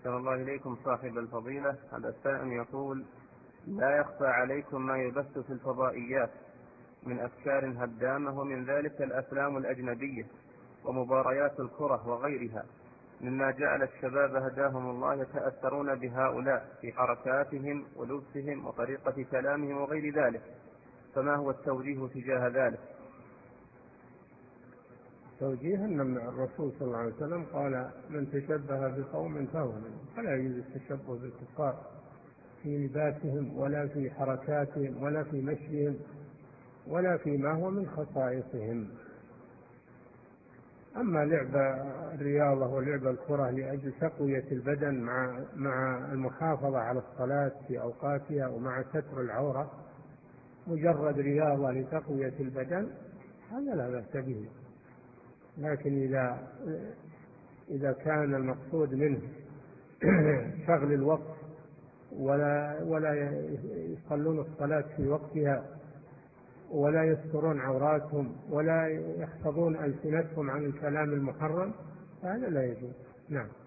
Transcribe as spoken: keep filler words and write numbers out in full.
أحسن الله إليكم صاحب الفضيلة. هذا السائل يقول: لا يخفى عليكم ما يبث في الفضائيات من أفكار هدامة، ومن ذلك الأفلام الأجنبية ومباريات الكرة وغيرها، مما جعل الشباب هداهم الله يتأثرون بهؤلاء في حركاتهم ولبسهم وطريقة كلامهم وغير ذلك، فما هو التوجيه تجاه ذلك؟ توجيه أن الرسول صلى الله عليه وسلم قال: من تشبه بقوم فهو منهم، فلا يجوز التشبه بالكفار في لباسهم ولا في حركاتهم ولا في مشيهم ولا فيما هو من خصائصهم. أما لعب الرياضة ولعب الكرة لأجل تقوية البدن مع مع المحافظة على الصلاة في أوقاتها ومع ستر العورة، مجرد رياضة لتقوية البدن، هذا لا بأس به. لكن إذا إذا كان المقصود منه شغل الوقت ولا ولا يصلون الصلاة في وقتها ولا يسترون عوراتهم ولا يحفظون ألسنتهم عن الكلام المحرم، فهذا لا يجوز. نعم.